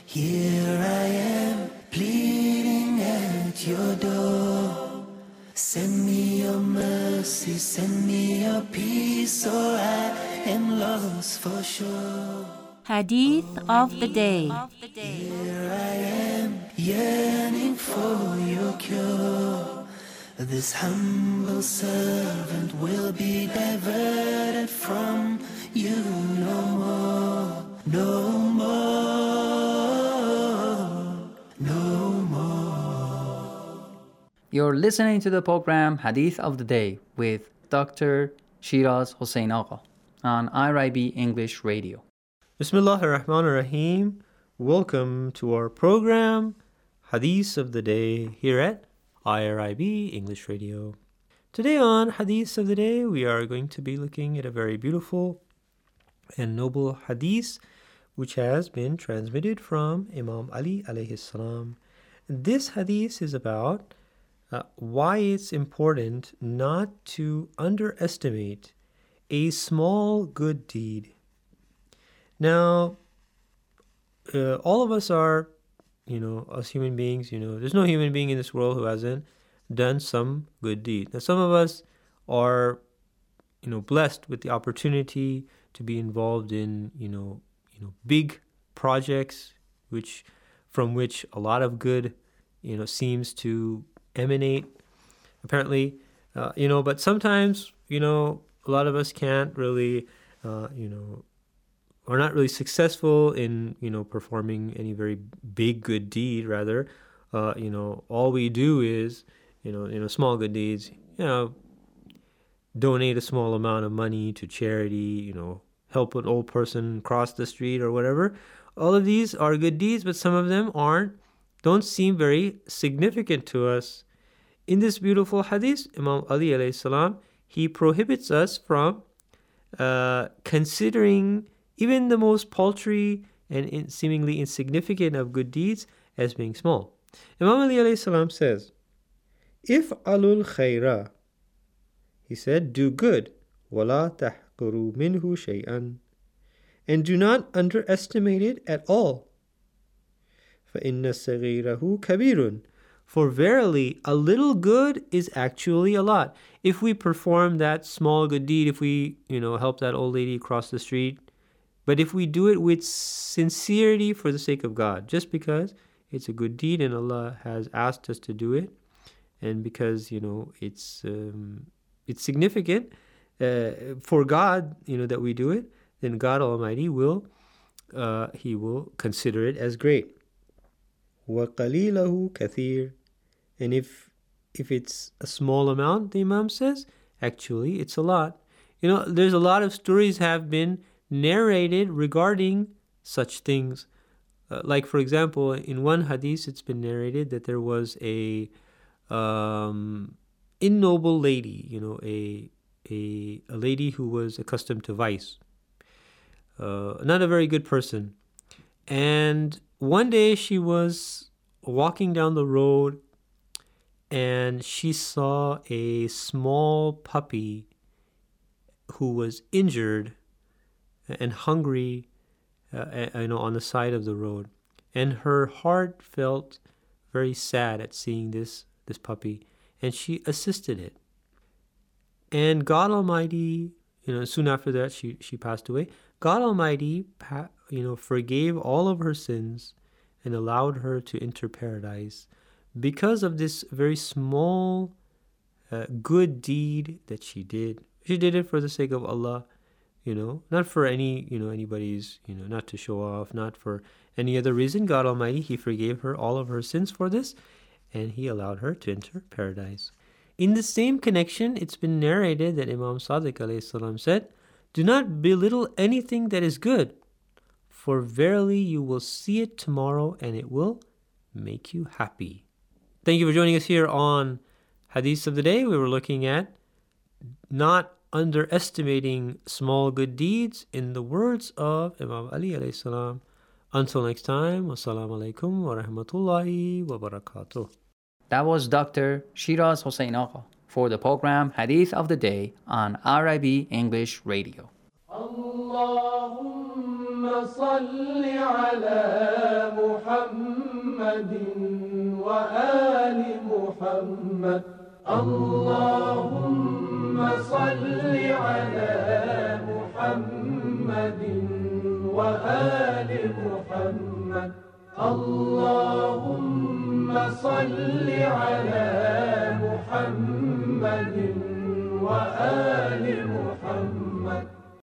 Here I am, pleading at your door. Send me your mercy, send me your peace, or I am lost for sure. Hadith of the Day. Here I am, yearning for your cure. This humble servant will be diverted from you no more, no more, no more. You're listening to the program Hadith of the Day with Dr. Shiraz Hossein Agha on IRIB English Radio. Bismillah ar-Rahman ar-Rahim. Welcome to our program Hadith of the Day here at IRIB English Radio. Today on Hadith of the Day, we are going to be looking at a very beautiful and noble hadith which has been transmitted from Imam Ali alayhi salam. This hadith is about why it's important not to underestimate a small good deed. Now, all of us are, as human beings, there's no human being in this world who hasn't done some good deed. Now, some of us are, blessed with the opportunity to be involved in, big projects, from which a lot of good, seems to emanate, apparently, but sometimes, a lot of us can't really, are not really successful in, performing any very big good deed. Rather, all we do is, small good deeds, donate a small amount of money to charity, help an old person cross the street or whatever. All of these are good deeds, but some of them don't seem very significant to us. In this beautiful hadith, Imam Ali alayhi salam, he prohibits us from considering even the most paltry and seemingly insignificant of good deeds as being small. Imam Ali alayhi salam says, "If alul khayra," he said, "do good, wala tahquru minhu shay'an, and do not underestimate it at all. فَإِنَّ صَغِيرَهُ كَبِيرٌ, for verily a little good is actually a lot." If we perform that small good deed, if we, help that old lady cross the street, but if we do it with sincerity for the sake of God, just because it's a good deed and Allah has asked us to do it, and because, it's significant for God, that we do it, then God Almighty He will consider it as great. وَقَلِيلَهُ كَثِيرٌ, and if it's a small amount, the Imam says, actually it's a lot. There's a lot of stories have been narrated regarding such things. Like, for example, in one hadith, it's been narrated that there was a ignoble lady, a lady who was accustomed to vice, not a very good person. And one day she was walking down the road and she saw a small puppy who was injured and hungry, on the side of the road. And her heart felt very sad at seeing this puppy, and she assisted it. And God Almighty, soon after that she passed away. God Almighty, forgave all of her sins and allowed her to enter paradise because of this very small good deed that she did. She did it for the sake of Allah, not for anybody's, not to show off, not for any other reason. God Almighty, He forgave her all of her sins for this, and He allowed her to enter paradise. In the same connection, it's been narrated that Imam Sadiq alayhi salam said, "Do not belittle anything that is good, for verily you will see it tomorrow and it will make you happy." Thank you for joining us here on Hadith of the Day. We were looking at not underestimating small good deeds in the words of Imam Ali alayhi salam. Until next time, wassalamu alaikum wa rahmatullahi wa barakatuh. That was Dr. Shiraz Hossein Agha for the program Hadith of the Day on IRIB English Radio. Allahumma salli ala Muhammad. محمد وآل محمد اللهم صل على محمد وآل محمد اللهم صل على محمد وآل محمد